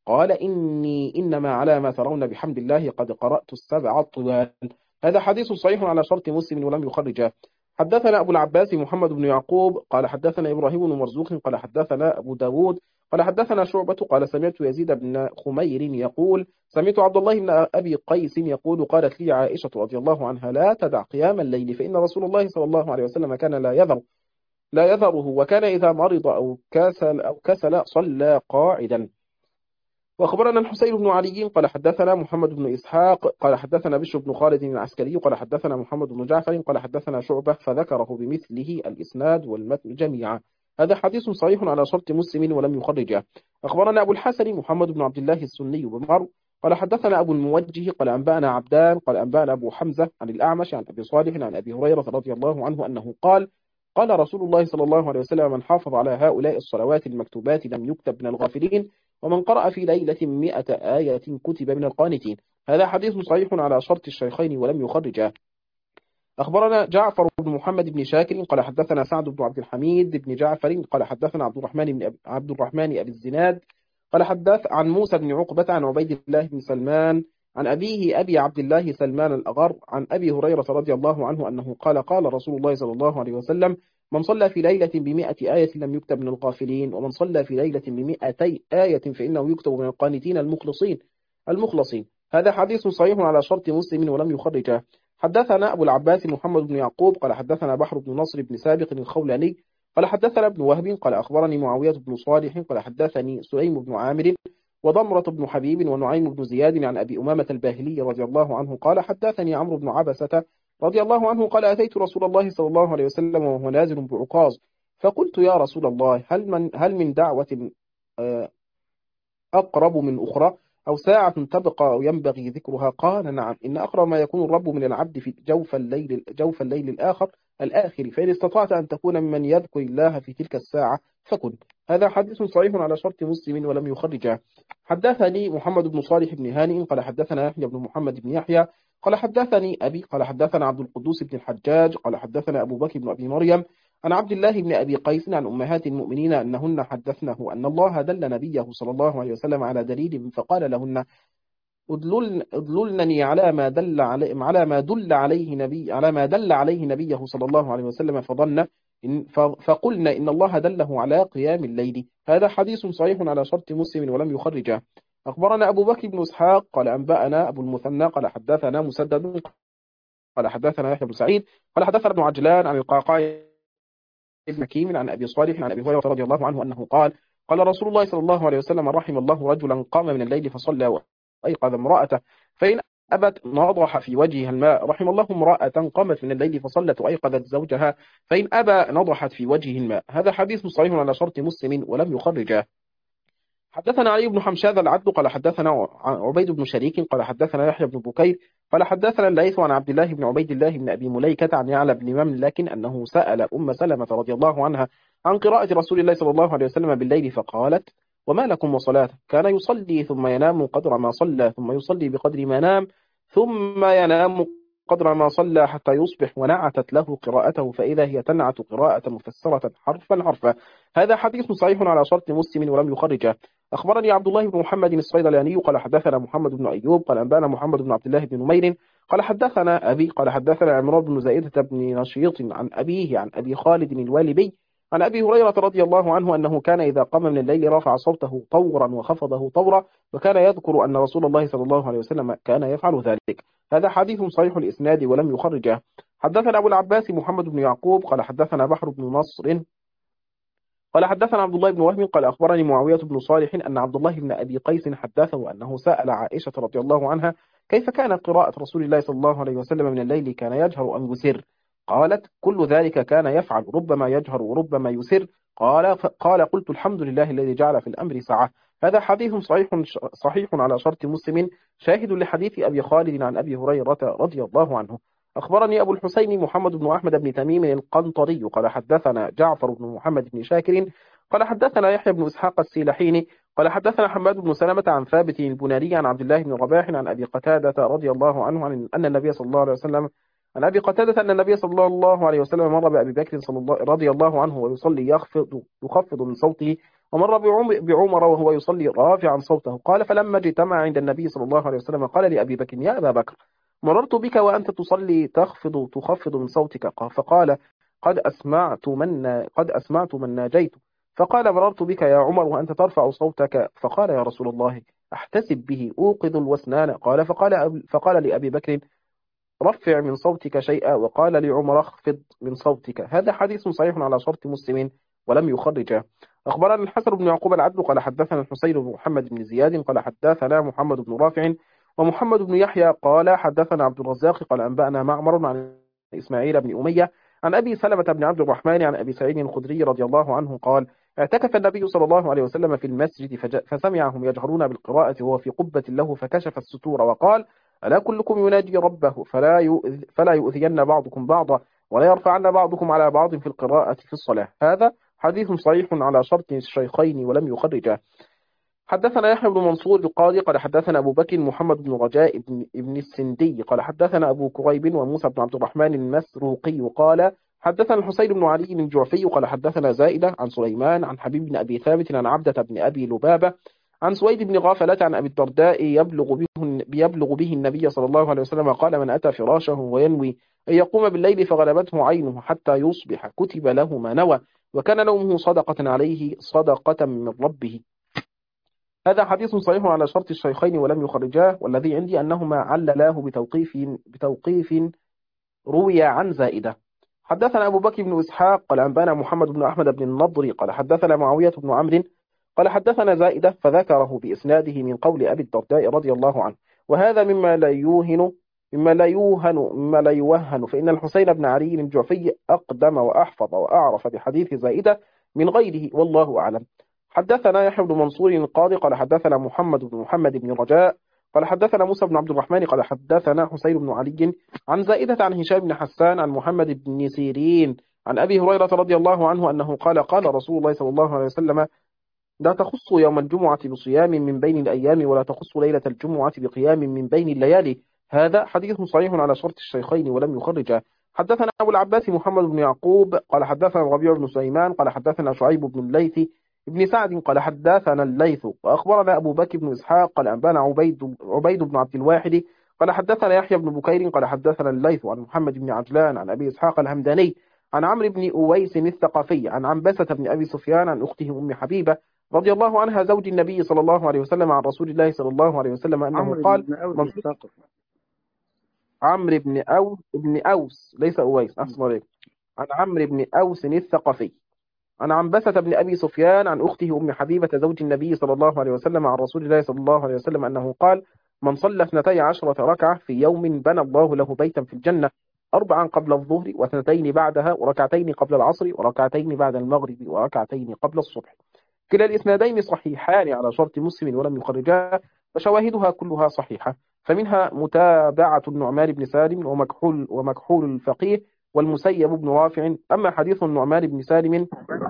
قال إني إنما على ما ترون بحمد الله قد قرأت السبع الطوال. هذا حديث صحيح على شرط مسلم ولم يخرجه. حدثنا أبو العباس محمد بن يعقوب قال حدثنا إبراهيم بن مرزوق قال حدثنا أبو داود قال حدثنا شعبة قال سمعت يزيد بن خمير يقول سمعت عبد الله بن أبي قيس يقول قالت لي عائشة رضي الله عنها لا تدع قيام الليل فإن رسول الله صلى الله عليه وسلم كان لا يذر لا يذره وكان إذا مرض أو كسل أو كسل صلى قاعدا. وأخبرنا الحسين بن علي قال حدثنا محمد بن إسحاق قال حدثنا بشر بن خالد العسكري قال حدثنا محمد بن جعفر قال حدثنا شعبة فذكره بمثله الإسناد والمتن جميعا. هذا حديث صحيح على شرط مسلم ولم يخرجه. أخبرنا أبو الحسن محمد بن عبد الله السني بمر قال حدثنا أبو الموجه قال أنبأنا عبدان قال أنبأنا أبو حمزة عن الأعمش عن أبي صالح عن أبي هريرة رضي الله عنه أنه قال قال رسول الله صلى الله عليه وسلم من حافظ على هؤلاء الصلوات المكتوبات لم يكتب من الغافلين ومن قرأ في ليلة مئة آية كتب من القانتين. هذا حديث صحيح على شرط الشيخين ولم يخرجه. أخبرنا جعفر بن محمد بن شاكر قال حدثنا سعد بن عبد الحميد بن جعفر قال حدثنا عبد الرحمن بن أبي عبد الرحمن أبي الزناد قال حدث عن موسى بن عقبة عن عبيد الله بن سلمان عن أبيه أبي عبد الله سلمان الأغر عن أبي هريرة رضي الله عنه أنه قال قال رسول الله صلى الله عليه وسلم من صلى في ليلة بمئة آية لم يكتب من الغافلين ومن صلى في ليلة بمئتي آية فإنه يكتب من القانتين المخلصين المخلصين. هذا حديث صحيح على شرط مسلم ولم يخرجه. حدثنا أبو العباس محمد بن يعقوب قال حدثنا بحر بن نصر بن سابق الخولاني قال حدثنا ابن وهب قال أخبرني معاوية بن صالح قال حدثني سليم بن عامر وضمرة بن حبيب ونعيم بن زياد عن أبي أمامة الباهلي رضي الله عنه قال حدثني عمرو بن عبسة رضي الله عنه قال أتيت رسول الله صلى الله عليه وسلم وهو نازل بعكاظ فقلت يا رسول الله هل من, هل من دعوة أقرب من أخرى أو ساعة تبقى أو ينبغي ذكرها؟ قال نعم إن أقرب ما يكون الرب من العبد في جوف الليل جوف الليل الآخر الآخر فإن استطعت أن تكون ممن يذكر الله في تلك الساعة فكن. هذا حديث صحيح على شرط مسلم ولم يخرجه. حدثني محمد بن صالح بن هانئ قال حدثنا يحيى بن محمد بن يحيى قال حدثني أبي قال حدثنا عبد القدوس بن الحجاج قال حدثنا أبو بكر بن أبي مريم عن عبد الله بن أبي قيس عن أمهات المؤمنين أنهن حدثنه أن الله دل نبيه صلى الله عليه وسلم على دليل فقال لهن ادللنني على ما دل عليه على ما دل عليه نبي على ما دل عليه نبيه صلى الله عليه وسلم فظن إن فقلنا إن الله دله على قيام الليل. هذا حديث صحيح على شرط مسلم ولم يخرجه. أخبرنا أبو بكر بن إسحاق قال أنبأنا أبو المثنى قال حدثنا مسدد قال حدثنا يحيى بن سعيد قال حدثنا ابن عجلان عن القعقاع بن حكيم عن أبي صالح عن أبي هريرة رضي الله عنه أنه قال قال رسول الله صلى الله عليه وسلم رحم الله رجلا قام من الليل فصلى وأيقظ امرأته فإن أبت نضح في وجهها الماء. رحم الله امرأة قامت من الليل فصلت وأيقظت زوجها فإن أبى نضحت في وجهه الماء. هذا حديث صحيح على شرط مسلم ولم يخرجه. حدثنا علي بن حمشاد العبد قال حدثنا عبيد بن شريك قال حدثنا يحيى بن بكير قال حدثنا الليث عن عبد الله بن عبيد الله بن أبي مليكة عن يعلى بن مملك أنه سأل أم سلمة رضي الله عنها عن قراءة رسول الله صلى الله عليه وسلم بالليل فقالت وما لكم وصلاته كان يصلي ثم ينام قدر ما صلى ثم يصلي بقدر ما نام ثم ينام قدر ما صلى حتى يصبح ونعتت له قراءته فإذا هي تنعت قراءة مفسرة حرفا حرفا. هذا حديث صحيح على شرط مسلم ولم يخرجه. أخبرني عبد الله بن محمد الصيدلاني قال حدثنا محمد بن أيوب قال أنبانا محمد بن عبد الله بن نمير قال حدثنا أبي قال حدثنا عمران بن زائدة بن نشيط عن أبيه عن أبي خالد الوالبي عن أبي هريرة رضي الله عنه أنه كان إذا قام من الليل رفع صوته طورا وخفضه طورا وكان يذكر أن رسول الله صلى الله عليه وسلم كان يفعل ذلك. هذا حديث صحيح الإسناد ولم يخرجه. حدثنا أبو العباس محمد بن يعقوب قال حدثنا بحر بن نصر قال حدثنا عبد الله بن وهب قال أخبرني معاوية بن صالح أن عبد الله بن أبي قيس حدثه أنه سأل عائشة رضي الله عنها كيف كانت قراءة رسول الله صلى الله عليه وسلم من الليل كان يجهر أم يسر؟ قالت كل ذلك كان يفعل ربما يجهر وربما يسر. قال قال قلت الحمد لله الذي جعل في الأمر سعة. هذا حديث صحيح صحيح على شرط مسلم شاهد لحديث أبي خالد عن أبي هريرة رضي الله عنه. أخبرني أبو الحسين محمد بن أحمد بن تميم القنطري قال حدثنا جعفر بن محمد بن شاكر قال حدثنا يحيى بن إسحاق السيلحيني قال حدثنا حماد بن سلمة عن ثابت البناني عن عبد الله بن رباح عن أبي قتادة رضي الله عنه عن أن النبي صلى الله عليه وسلم عن أبي قتادة أن النبي صلى الله عليه وسلم مر بأبي بكر صلى الله رضي الله عنه ويصلي يخفض يخفض من صوته ومر بعم- بعمر وهو يصلي رافعا صوته. قال فلما اجتمع عند النبي صلى الله عليه وسلم قال لأبي بكر يا أبا بكر مررت بك وأنت تصلي تخفض تخفض من صوتك. فقال قد أسمعت من قد أسمعت من ناجيت. فقال مررت بك يا عمر وأنت ترفع صوتك. فقال يا رسول الله أحتسب به أوقظ الوسنان. قال فقال فقال لأبي بكر رفع من صوتك شيئا. وقال لعمر اخفض من صوتك. هذا حديث صحيح على شرط مسلم ولم يخرجه. أخبرنا الحسن بن يعقوب العبد قال حدثنا الحسين بن محمد بن زياد قال حدثنا محمد بن رافع ومحمد بن يحيى قال حدثنا عبد الرزاق قال أنبأنا معمر عن إسماعيل بن أمية عن أبي سلمة بن عبد الرحمن عن أبي سعيد الخدري رضي الله عنه قال اعتكف النبي صلى الله عليه وسلم في المسجد فج- فسمعهم يجهرون بالقراءة وهو في قبة له فكشف الستور وقال ألا كلكم يناجي ربه فلا يؤذ فلا يؤذين بعضكم بعضا ولا يرفعن بعضكم على بعض في القراءة في الصلاة. هذا حديث صحيح على شرط الشيخين ولم يخرجه. حدثنا يحيى بن منصور القاضي قال حدثنا أبو بكر محمد بن رجاء بن ابن السندي قال حدثنا أبو كريب وموسى بن عبد الرحمن المسروقي قال حدثنا الحسين بن علي الجعفي قال حدثنا زائدة عن سليمان عن حبيب بن أبي ثابت عن عبدة بن أبي لبابة عن سويد بن غافلة عن أبي الدرداء يبلغ به يبلغ به النبي صلى الله عليه وسلم قال من أتى فراشه وينوي أن يقوم بالليل فغلبته عينه حتى يصبح كتب له ما نوى وكان نومه صدقة عليه صدقة من ربه. هذا حديث صحيح على شرط الشيخين ولم يخرجاه. والذي عندي أنهما عللاه بتوقيف بتوقيف روي عن زائدة. حدثنا أبو بكر بن إسحاق قال أنبانا محمد بن أحمد بن النضر قال حدثنا معاوية بن عمرو قال حدثنا زائدة فذكره بإسناده من قول أبي الدرداء رضي الله عنه. وهذا مما لا يوهن مما لا يوهن مما لا يوهن فإن الحسين بن علي الجعفي أقدم وأحفظ وأعرف بحديث زائدة من غيره والله أعلم. حدثنا يحيى بن منصور القاضي قال حدثنا محمد بن محمد بن رجاء قال حدثنا موسى بن عبد الرحمن قال حدثنا حسين بن علي عن زائدة عن هشام بن حسان عن محمد بن سيرين عن أبي هريرة رضي الله عنه أنه قال قال رسول الله صلى الله عليه وسلم لا تخص يوم الجمعة بصيام من بين الأيام ولا تخص ليلة الجمعة بقيام من بين الليالي. هذا حديث صحيح على شرط الشيخين ولم يخرجه. حدثنا أبو العباس محمد بن يعقوب قال حدثنا الربيع بن سليمان قال حدثنا شعيب بن الليث ابن سعد قال حدثنا الليث وأخبرنا أبو بكر بن إسحاق قال أنبانا عبيد عبيد بن عبد الواحد قال حدثنا يحيى بن بكير قال حدثنا الليث عن محمد بن عجلان عن أبي إسحاق الهمداني عن عمرو بن أويس الثقفي عن عنبسة بن أبي سفيان عن أخته أم حبيبة رضي الله عنها زوج النبي صلى الله عليه وسلم عن رسول الله صلى الله عليه وسلم أنه عمرو قال بن أوس من الثقفي. عمرو بن أوس بن أوس ليس أويس أحسن عليك. عن عمرو بن أوس الثقفي عن عنبسة بن أبي سفيان عن أخته أم حبيبة زوج النبي صلى الله عليه وسلم عن رسول الله صلى الله عليه وسلم أنه قال من صلى اثنتي عشرة ركعة في يوم بنى الله له بيتا في الجنة أربعا قبل الظهر واثنتين بعدها وركعتين قبل العصر وركعتين بعد المغرب وركعتين قبل الصبح. كلا الإسنادين صحيحان على شرط مسلم ولم يخرجاه فشواهدها كلها صحيحة. فمنها متابعة النعمان بن سالم ومكحول ومكحول الفقيه والمسيب بن رافع. أما حديث النعمان بن سالم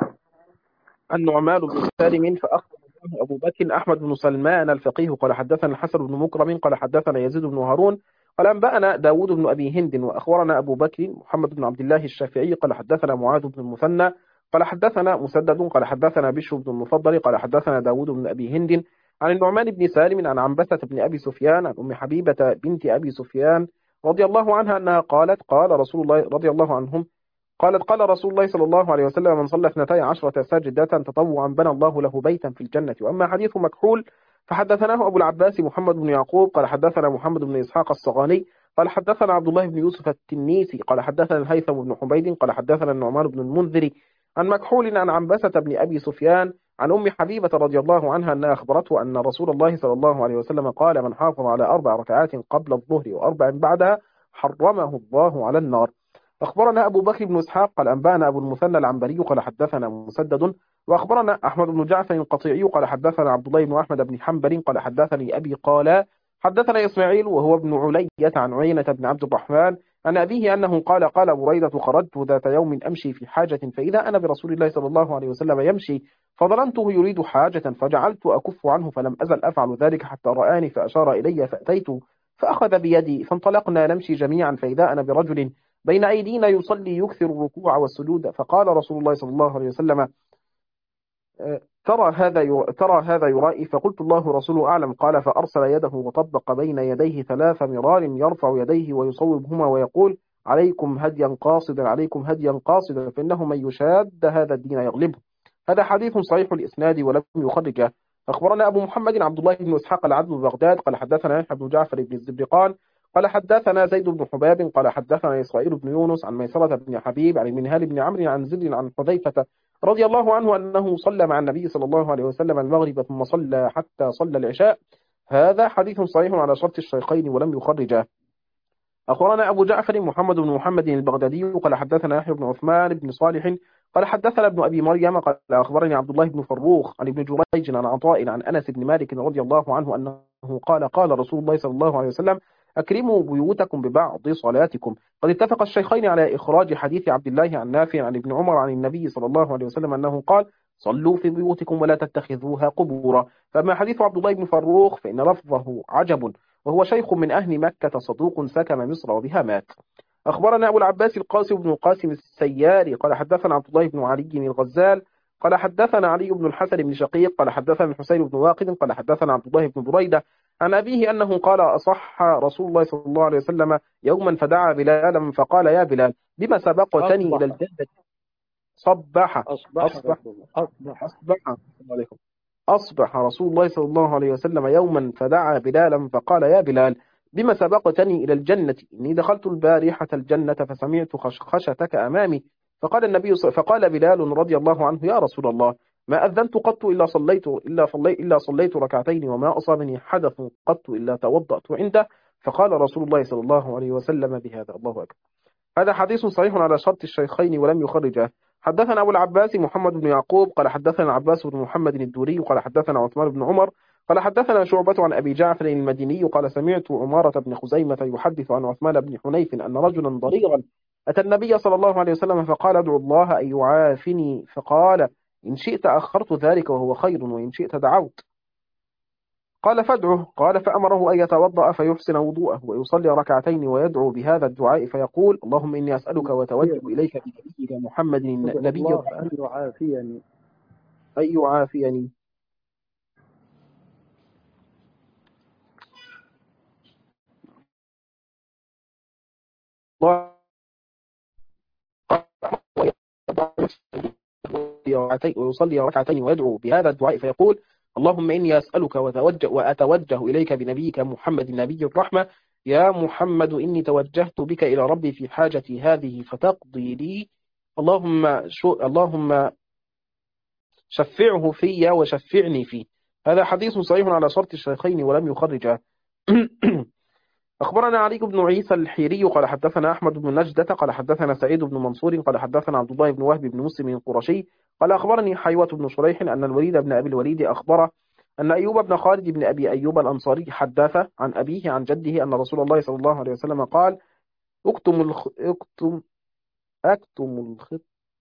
النعمان بن سالم فأخبر عنه أبو بكر أحمد بن سلمان الفقيه قال حدثنا الحسن بن مكرم قال حدثنا يزيد بن هارون قال أنبأنا داود بن أبي هند وأخبرنا أبو بكر محمد بن عبد الله الشافعي قال حدثنا معاذ بن المثنى قال حدثنا مسدد قال حدثنا بشر بن المفضل قال حدثنا داود بن أبي هند عن النعمان بن سالم عن عنبسة بن أبي سفيان عن أم حبيبة بنت أبي سفيان رضي الله عنها أنها قالت قال رسول الله رضي الله عنهم قالت قال رسول الله صلى الله عليه وسلم من صلى اثنتي عشرة سجدة تطوعا بنى الله له بيتا في الجنة. وأما حديث مكحول فحدثناه أبو العباس محمد بن يعقوب قال حدثنا محمد بن إسحاق الصغاني قال حدثنا عبد الله بن يوسف التنيسي قال حدثنا الهيثم بن حميد قال حدثنا النعمان بن المنذر عن مكحول عن عنبسة بن أبي سفيان عن أم حبيبة رضي الله عنها أنها أخبرته أن رسول الله صلى الله عليه وسلم قال من حافظ على أربع ركعات قبل الظهر وأربع بعدها حرمه الله على النار. أخبرنا أبو بكر بن إسحاق قال أنبأنا أبو المثنى العنبري قال حدثنا مسدد وأخبرنا أحمد بن جعفر القطيعي قال حدثنا عبد الله بن أحمد بن حنبل قال حدثني أبي قال حدثنا إسماعيل وهو ابن علية عن عيينة بن عبد الرحمن عن أبيه أنه قال قال بريدة خرجت ذات يوم أمشي في حاجة فإذا أنا برسول الله صلى الله عليه وسلم يمشي فظننته يريد حاجة فجعلت أكف عنه فلم أزل أفعل ذلك حتى رآني فأشار إلي فأتيت فأخذ بيدي فانطلقنا نمشي جميعا فإذا أنا برجل بين أيدينا يصلي يكثر الركوع والسجود فقال رسول الله صلى الله عليه وسلم ترى هذا ي- ترى هذا يرائي، فقلت الله ورسوله أعلم. قال فأرسل يده وطبق بين يديه ثلاث مرار يرفع يديه ويصوبهما ويقول عليكم هديا قاصدا، عليكم هديا قاصدا، فإنه من يشاد هذا الدين يغلبه. هذا حديث صحيح الإسناد ولم يخرجه. أخبرنا أبو محمد عبد الله بن إسحاق العدل بن بغداد قال حدثنا يحيى بن جعفر بن الزبرقان قال حدثنا زيد بن حباب قال حدثنا إسرائيل بن يونس عن ميسرة بن حبيب عن المنهال بن عمرو عن زر عن حذيفة رضي الله عنه أنه صلى مع النبي صلى الله عليه وسلم المغرب ثم صلى حتى صلى العشاء. هذا حديث صحيح على شرط الشيخين ولم يخرجه. أخبرنا أبو جعفر محمد بن محمد البغدادي قال حدثنا يحيى بن عثمان بن صالح قال حدثنا ابن أبي مريم قال أخبرني عبد الله بن فروخ عن ابن جريج عن عطاء عن أنس بن مالك رضي الله عنه أنه قال قال رسول الله صلى الله عليه وسلم أكرموا بيوتكم ببعض صلاتكم. قد اتفق الشيخين على إخراج حديث عبد الله عن نافع عن ابن عمر عن النبي صلى الله عليه وسلم أنه قال صلوا في بيوتكم ولا تتخذوها قبورا. فأما حديث عبد الله بن فروخ فإن لفظه عجب، وهو شيخ من أهل مكة صدوق سكن مصر وبها مات. أخبرنا أبو العباس القاسم بن القاسم السياري قال حدثنا عبد الله بن علي الغزال قال حدثنا علي بن الحسن بن شقيق قال حدثنا الحسين بن واقد قال حدثنا عبد الله بن بريدة عن أبيه أنه قال أصح رسول الله صلى الله عليه وسلم يوما فدعا بلالا فقال يا بلال بما سبقتني إلى أصبح الجنة. صبح أصبح أصبح رسول الله أصبح أصبح السلام عليكم. أصبح رسول الله صلى الله عليه وسلم يوما فدعا بلالا فقال يا بلال بما سبقتني إلى الجنة، إني دخلت البارحة الجنة فسمعت خشخشتك أمامي. فقال النبي ص... فقال بلال رضي الله عنه يا رسول الله ما أذنت قط إلا صليت إلا صليت إلا صليت ركعتين وما أصابني حدث قط إلا توضأت عنده. فقال رسول الله صلى الله عليه وسلم بهذا. الله أكبر. هذا حديث صحيح على شرط الشيخين ولم يخرجه. حدثنا أبو العباس محمد بن يعقوب قال حدثنا العباس بن محمد الدوري قال حدثنا عثمان بن عمر قال حدثنا شعبة عن أبي جعفر المديني قال سمعت عمارة بن خزيمة يحدث عن عثمان بن حنيف أن رجلا ضريرا أتى النبي صلى الله عليه وسلم فقال ادعو الله أن يعافني، فقال إن شئت أخرت ذلك وهو خير وإن شئت دعوت. قال فادعه. قال فأمره أن يتوضأ فيحسن وضوءه ويصلي ركعتين ويدعو بهذا الدعاء فيقول اللهم إني أسألك وأتوجه إليك بنبيك محمد ادعو النبي الله الرحمة أن يعافيني. أن يعافيني. ويصلي ركعتين ويدعو بهذا الدعاء فيقول اللهم إني أسألك وأتوجه, وأتوجه إليك بنبيك محمد النبي الرحمة يا محمد إني توجهت بك إلى ربي في حاجتي هذه فتقضي لي، اللهم شو اللهم شفعه في وشفعني فيه. هذا حديث صحيح على شرط الشيخين ولم يخرجه. أخبرنا علي بن عيسى الحيري قال حدثنا أحمد بن نجدة قال حدثنا سعيد بن منصور قال حدثنا عبد الله بن وهب بن مسلم القرشي قال أخبرني حيوة بن شريح أن الوليد بن أبي الوليد أخبره أن أيوب بن خالد بن أبي أيوب الأنصاري حدث عن أبيه عن جده أن رسول الله صلى الله عليه وسلم قال اكتم الخ... اكتم اكتم الخط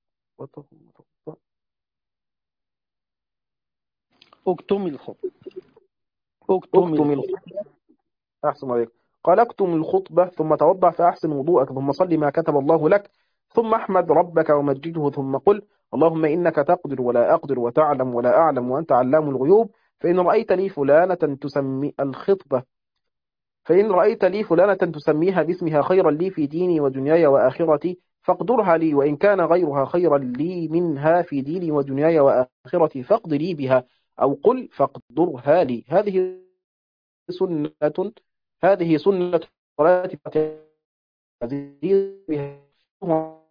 اكتم الخط اكتم الخط أحسن عليك. قال اكتم الخطبة ثم توضع فأحسن وضوءك ثم صل ما كتب الله لك ثم احمد ربك ومجده ثم قل اللهم إنك تقدر ولا أقدر وتعلم ولا أعلم وأنت علام الغيوب فإن رأيت لي فلانة تسمي الخطبة فإن رأيت لي فلانة تسميها باسمها خيرا لي في ديني ودنياي وآخرتي فاقدرها لي، وإن كان غيرها خيرا لي منها في ديني ودنياي وآخرتي فاقد لي بها، أو قل فاقدرها لي. هذه سنة هذه سنة صلاة العزيز بها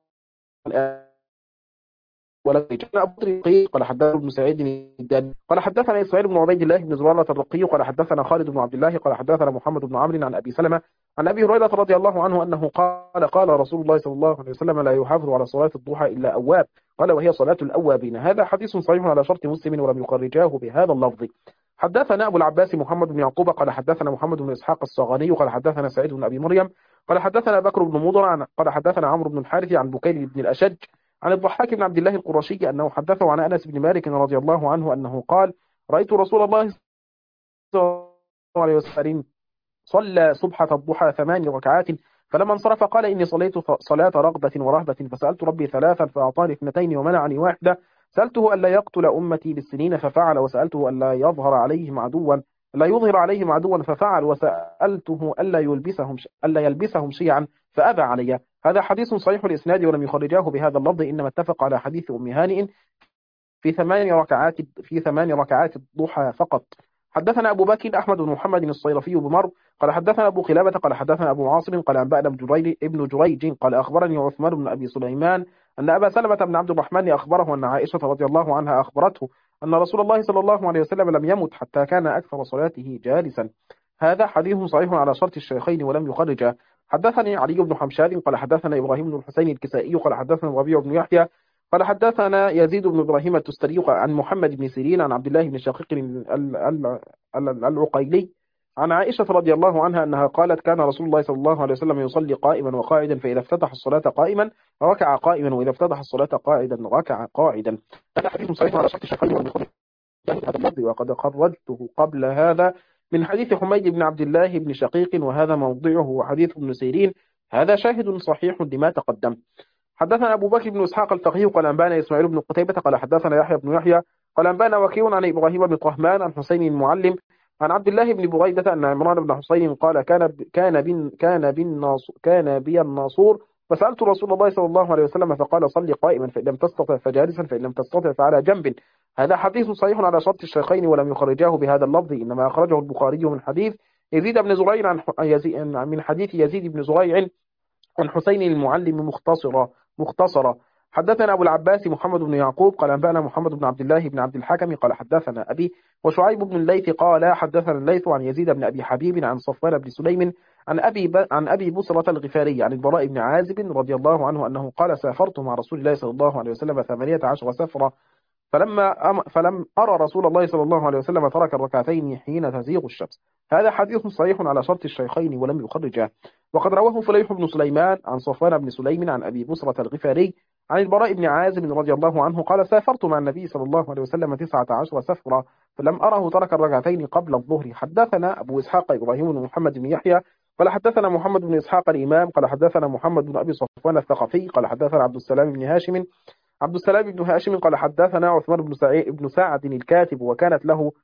ولا جاء أبو الرقي قال حدثنا ابن سعيد الداني قال حدثنا إسماعيل بن عبيد الله بن زرارة الرقي قال حدثنا خالد بن عبد الله قال حدثنا محمد بن عمرو عن أبي سلمة عن أبي هريرة رضي الله عنه أنه قال قال رسول الله صلى الله عليه وسلم لا يحافظ على صلاة الضحى إلا أواب، قال وهي صلاة الأوابين. هذا حديث صحيح على شرط مسلم ولم يخرجاه بهذا اللفظ. حدثنا أبو العباس محمد بن يعقوب قال حدثنا محمد بن إسحاق الصغاني قال حدثنا سعيد بن أبي مريم قال حدثنا بكر بن مضر قال حدثنا عمرو بن الحارث عن بكير بن الأشج عن الضحاك بن عبد الله القرشي أنه حدثه عن أنس بن مالك رضي الله عنه أنه قال رأيت رسول الله صلى الله عليه وسلم صلى صبحة الضحى ثمان ركعات فلما انصرف قال إني صليت صلاة رغبة ورهبة فسألت ربي ثلاثا فأعطاني اثنتين ومنعني واحدة سألته ألا يقتل أمتي بالسنين ففعل، وسألته ألا يظهر عليهم عدوا لا يظهر عليهم عدوا ففعل، وسألته ألا يلبسهم ألا يلبسهم شيعا فأبى علي. هذا حديث صحيح الإسناد ولم يخرجاه بهذا اللفظ، إنما اتفق على حديث أم هانئ في ثمان ركعات في ثمان ركعات الضحى فقط. حدثنا أبو بكر أحمد بن محمد الصيرفي بمرو قال حدثنا أبو قلابة قال حدثنا أبو عاصم قال أنبأنا ابن جريج ابن جريج قال أخبرني عثمان بن أبي سليمان أن أبا سلمة بن عبد الرحمن أخبره أن عائشة رضي الله عنها أخبرته أن رسول الله صلى الله عليه وسلم لم يمت حتى كان أكثر صلاته جالسا. هذا حديث صحيح على شرط الشيخين ولم يخرجه. حدثني علي بن حمشاد قال حدثنا إبراهيم بن الحسين الكسائي قال حدثنا الربيع بن يحيى قال حدثنا يزيد بن إبراهيم التستري عن محمد بن سيرين عن عبد الله بن شقيق العقيلي عن عائشة رضي الله عنها أنها قالت كان رسول الله صلى الله عليه وسلم يصلي قائما وقاعدا، فإذا افتتح الصلاة قائما ركع قائما، وإذا افتتح الصلاة قاعدا ركع قاعدا. هذا حديث صحيح على شرط الشيخين والبخاري وقد خرجته قبل هذا من حديث حميد بن عبد الله بن شقيق، وهذا موضعه وحديث ابن سيرين هذا شاهد صحيح لما تقدم. حدثنا أبو بكر بن إسحاق الفقيه قال أنبانا إسماعيل بن قتيبة قال حدثنا يحيى بن يحيى قال أنبانا وكيع عن إبراهيم بن طهمان عن حسين المعلم عن عبد الله بن بريدة أن عمران بن حسين قال كان ب... كان بن كان بالناص كان بي الناصور فسألت رسول الله صلى الله عليه وسلم فقال صلي قائما فإن لم تستطع فجالسا فإن لم تستطع فعلى جنب. هذا حديث صحيح على شرط الشيخين ولم يخرجاه بهذا اللفظ، إنما أخرجه البخاري من حديث يزيد بن زريع عن يزيد من حديث يزيد بن زريع عن حسين المعلم مختصرا مختصرا. حدثنا أبو العباس محمد بن يعقوب قال أنبأنا محمد بن عبد الله بن عبد الحكم قال حدثنا أبي وشعيب بن الليث قال حدثنا الليث عن يزيد بن أبي حبيب عن صفوان بن سليم عن أبي ب... عن أبي بصرة الغفاري عن البراء بن عازب رضي الله عنه أنه قال سافرت مع رسول الله صلى الله عليه وسلم ثمانية عشر سفرة، فلما أم... فلم أرى رسول الله صلى الله عليه وسلم ترك الركعتين حين تزيغ الشمس. هذا حديث صحيح على شرط الشيخين ولم يخرجه. وقد رواه فليح بن سليمان عن صفوان بن سليم عن أبي بصرة الغفاري عن البراء بن عازب رضي الله عنه قال سافرت مع النبي صلى الله عليه وسلم تسعة عشر سفرة فلم أره ترك الركعتين قبل الظهر. حدثنا أبو إسحاق إبراهيم بن محمد بن يحيى قال حدثنا محمد بن إسحاق الإمام قال حدثنا محمد بن أبي صفوان الثقفي قال حدثنا عبد السلام بن هاشم عبد السلام بن هاشم قال حدثنا عثمان بن سعيد بن سعد الكاتب وكانت له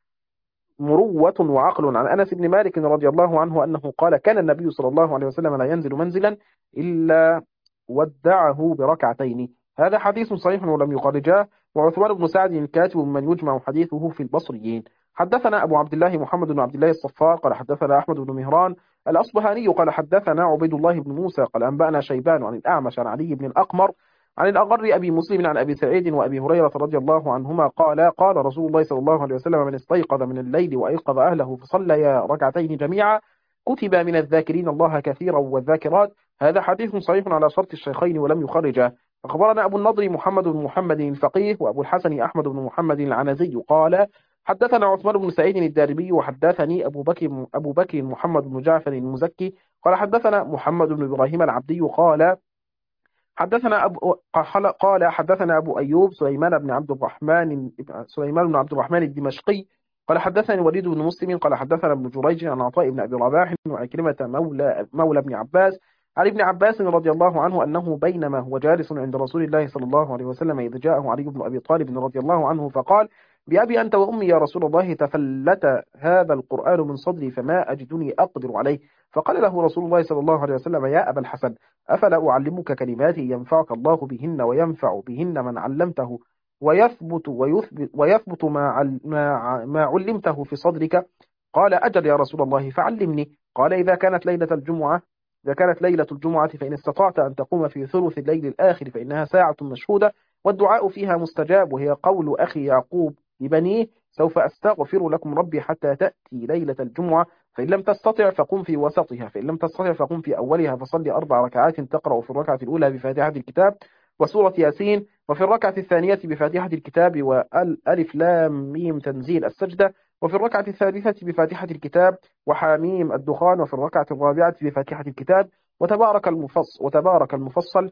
مروة وعقل عن أنس بن مالك رضي الله عنه أنه قال كان النبي صلى الله عليه وسلم لا ينزل منزلا إلا ودعه بركعتين. هذا حديث صحيح ولم يخرجاه. وعثمان بن سعد الكاتب من يجمع حديثه في البصريين. حدثنا أبو عبد الله محمد بن عبد الله الصفار قال حدثنا أحمد بن مهران الأصبهاني قال حدثنا عبيد الله بن موسى قال أنبأنا شيبان عن الأعمش عن علي بن الأقمر عن الأغر أبي مسلم عن أبي سعيد وأبي هريرة رضي الله عنهما قال قال رسول الله صلى الله عليه وسلم من استيقظ من الليل وأيقظ أهله فصليا ركعتين جميعا كتب من الذاكرين الله كثيرا والذاكرات. هذا حديث صحيح على شرط الشيخين ولم يخرجه. أخبرنا أبو النضر محمد بن محمد الفقيه وأبو الحسن أحمد بن محمد العنزي قال حدثنا عثمان بن سعيد الدارمي وحدثني أبو بكر أبو بكر محمد بن جعفر المزكي قال حدثنا محمد بن إبراهيم العبدي قال حدثنا أبو قال حدثنا أبو أيوب سليمان بن عبد الرحمن سليمان بن عبد الرحمن الدمشقي قال حدثني وليد بن مسلم قال حدثنا ابن جريج عن عطاء بن أبي رباح وعكرمة مولى مولى ابن عباس عن ابن عباس رضي الله عنه أنه بينما هو جالس عند رسول الله صلى الله عليه وسلم إذ جاءه علي بن أبي طالب رضي الله عنه فقال بأبي أنت وأمي يا رسول الله تفلت هذا القرآن من صدري فما أجدني أقدر عليه. فقال له رسول الله صلى الله عليه وسلم يا أبا الحسن أفلا أعلمك كلمات ينفعك الله بهن وينفع بهن من علمته ويثبت ويثبت, ويثبت ما, ما, ما علمته في صدرك؟ قال أجل يا رسول الله فعلمني. قال إذا كانت ليلة الجمعة إذا كانت ليلة الجمعة فإن استطعت أن تقوم في ثلث الليل الآخر فإنها ساعة مشهودة والدعاء فيها مستجاب، وهي قول أخي يعقوب لبنيه سوف أستغفر لكم ربي حتى تأتي ليلة الجمعة، فإن لم تستطع فقم في وسطها، فإن لم تستطع فقم في أولها، فصل أربع ركعات تقرأ في الركعة الأولى بفاتحة الكتاب وسورة ياسين، وفي الركعة الثانية بفاتحة الكتاب وألف لام ميم تنزيل السجدة، وفي الركعة الثالثة بفاتحة الكتاب وحاميم الدخان، وفي الركعة الرابعة بفاتحة الكتاب وتبارك المفصل وتبارك المفصل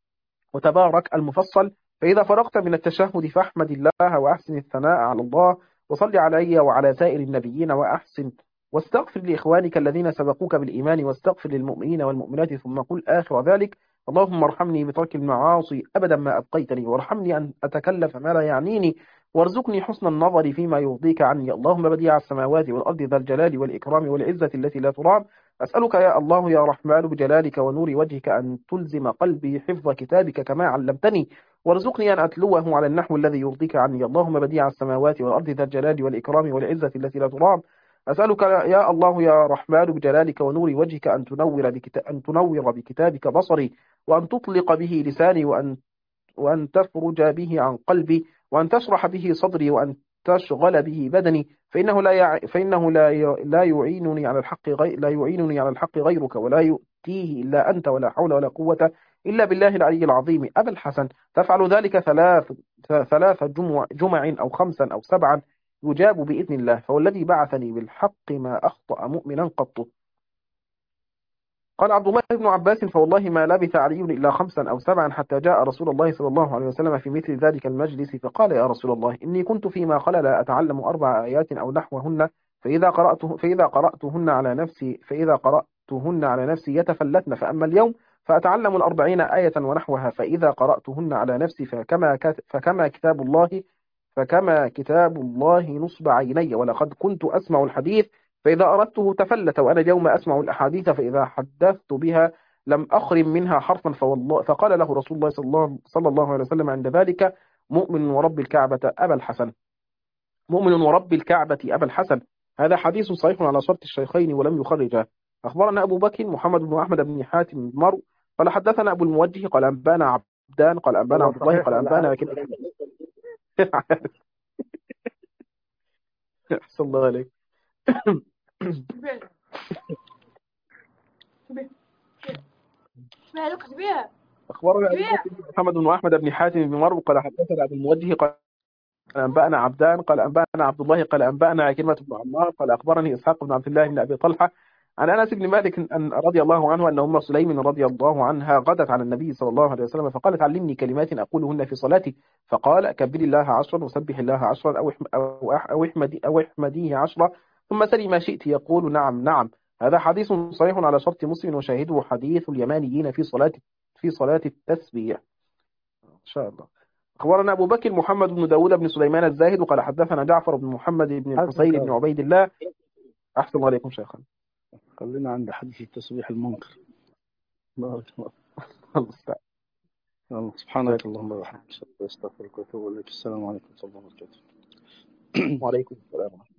وتبارك المفصل. فإذا فرغت من التشهد فاحمد الله وأحسن الثناء على الله وصل علي وعلى سائر النبيين وأحسن واستغفر لإخوانك الذين سبقوك بالإيمان واستغفر للمؤمنين والمؤمنات ثم قل آخر ذلك اللهم ارحمني بترك المعاصي أبدا ما أبقيتني، وارحمني أن أتكلف ما لا يعنيني، وارزقني حسن النظر فيما يرضيك عني. اللهم بديع السماوات والأرض ذا الجلال والإكرام والعزة التي لا ترام، أسألك يا الله يا رحمن بجلالك ونور وجهك أن تلزم قلبي حفظ كتابك كما علمتني، وارزقني أن أتلوه على النحو الذي يرضيك عني. اللهم بديع السماوات والأرض ذا الجلال والإكرام والعزة التي لا ترام، أسألك يا الله يا رحمن بجلالك ونور وجهك أن تنور بكتا... أن تنور بكتابك بصري، وأن تطلق به لساني، وأن وأن تفرج به عن قلبي، وأن تشرح به صدري، وأن تشغل به بدني، فإنه لا يع... فإنه لا ي... لا يعينني على الحق غير لا يعينني على الحق غيرك، ولا يؤتيه إلا أنت، ولا حول ولا قوة إلا بالله العلي العظيم. أبا الحسن، تفعل ذلك ثلاث ثلاث جمع... جمع أو خمسا أو سبعا يجاب بإذن الله، فوالذي بعثني بالحق ما أخطأ مؤمنا قط. قال عبد الله بن عباس: فوالله ما لبث علي إلا خمسا أو سبعا حتى جاء رسول الله صلى الله عليه وسلم في مثل ذلك المجلس، فقال: يا رسول الله، إني كنت فيما خلا لا أتعلم أربع آيات أو نحوهن، فإذا قرأته فإذا قرأتهن على نفسي فإذا قرأتهن على نفسي يتفلتن، فأما اليوم فأتعلم الأربعين آية ونحوها، فإذا قرأتهن على نفسي فكما كت- فكما كتاب الله فكما كتاب الله نصب عيني، ولقد كنت أسمع الحديث فإذا أردته تفلت، وأنا اليوم أسمع الأحاديث فإذا حدثت بها لم أخرم منها حرفا. فوالله فقال له رسول الله صلى الله, صلى الله عليه وسلم عند ذلك: مؤمن ورب الكعبة أبا الحسن مؤمن ورب الكعبة أبا الحسن. هذا حديث صحيح على شرط الشيخين ولم يخرجه. أخبرنا أبو بكر محمد بن أحمد بن حاتم المرو قال حدثنا أبو الموجه قال أنبانا عبدان قال أنبانا هو عبد الله صحيح قال ولا أنبانا عارف لكن ولا لا؟ أحسن الله عليك. أخبرنا أبو بكر محمد بن أحمد بن حاتم بن مرو قال حدثنا أبو الموجه قال أنبأنا عبدان قال أنبأنا عبد الله قال أنبأنا عكرمة بن عمار قال أخبرني إسحاق بن عبد الله بن أبي طلحة عن أنس بن مالك أن رضي الله عنه أن أم سليم رضي الله عنها غدت على النبي صلى الله عليه وسلم فقالت: علمني كلمات أقولهن في صلاتي. فقال: كبر الله عشرا، وسبح الله عشرا، أو احم- أو أح- أو احمدي أو احمديه عشرا، ثم سلي ما شئت. يقول: نعم نعم. هذا حديث صحيح على شرط مسلم، وشاهده حديث اليمانيين في صلاة في صلاة التسبيح. إن شاء الله. أخبرنا أبو بكر محمد بن داود بن سليمان الزاهد وقال حدثنا جعفر بن محمد بن حسن الحسين بن كاظم. عبيد الله. أحسن الله عليكم شيخنا. خلينا عند حديث التسبيح المنكر. بارك الله. المستعان. الله سبحانك اللهم وبحمدك، استغفرك واتوب اليك. السلام عليكم ورحمه الله وبركاته. وعليكم السلام.